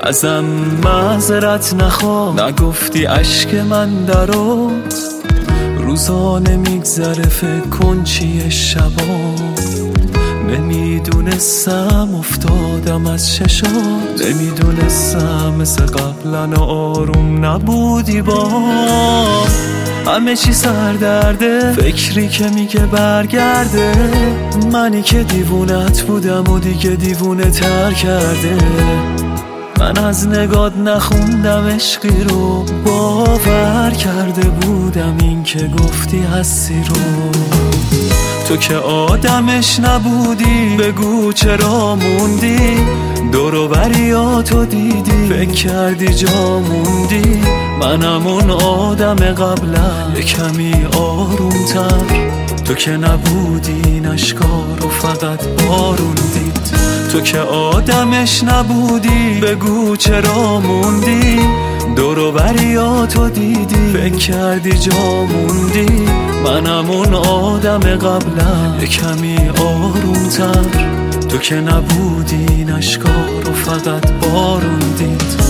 ازم معذرت نخواه، نگفتی اشک من درات روزانه میگذره، فکر کن چیه شبا. نمیدونستم افتادم از چشات، نمیدونستم مثل قبلا آروم نبودی با همه چی سردرده، فکری که میگه برگرده، منی که دیوونت بودم و دیگه دیوونه تر کرده. من از نگات نخوندم عشقی رو، باور کرده بودم این که گفتی هستی رو. تو که آدمش نبودی، بگو چرا موندی، دور و بریاتو دیدی، فکر کردی جا موندی. منم اون آدم قبلا کمی آرومتر، تو که نبودی نشکار و فقط بارون دید. تو که آدمش نبودی، بگو چرا موندی، دور و بریاتو دیدی، فکر کردی جا موندی. منم اون آدم قبلا کمی آرومتر، تو که نبودی نشکار و فقط بارون دید.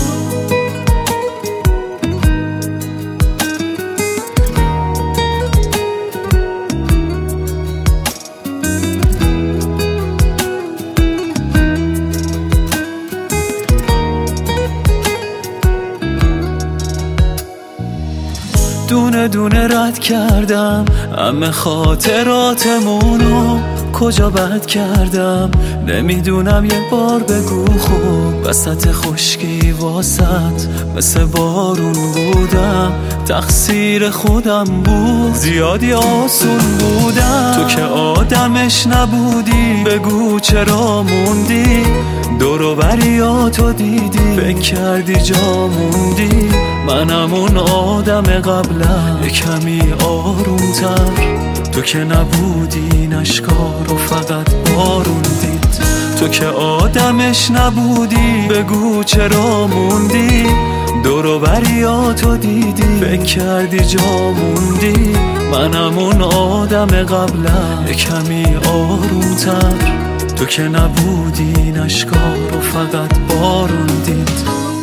دونه دونه رد کردم همه خاطراتمونو، کجا بد کردم نمیدونم، یه بار بگو خوب. وسط خشکی واسط مثل بارون بودم، تقصیر خودم بود، زیادی آسون بودم. تو که آدمش نبودی، بگو چرا موندی، دور و بریاتو دیدی، فکر کردی جا موندی. منم اون آدم قبلا کمی آرومتر، تو که نبودی نشکار و فقط بارون دید. تو که آدمش نبودی، بگو چرا موندی، دور و بریاتو دیدی، فکر کردی جا موندی. منم اون آدم قبلا کمی آرومتر، تو که نبودی نشکار و فقط بارون دید.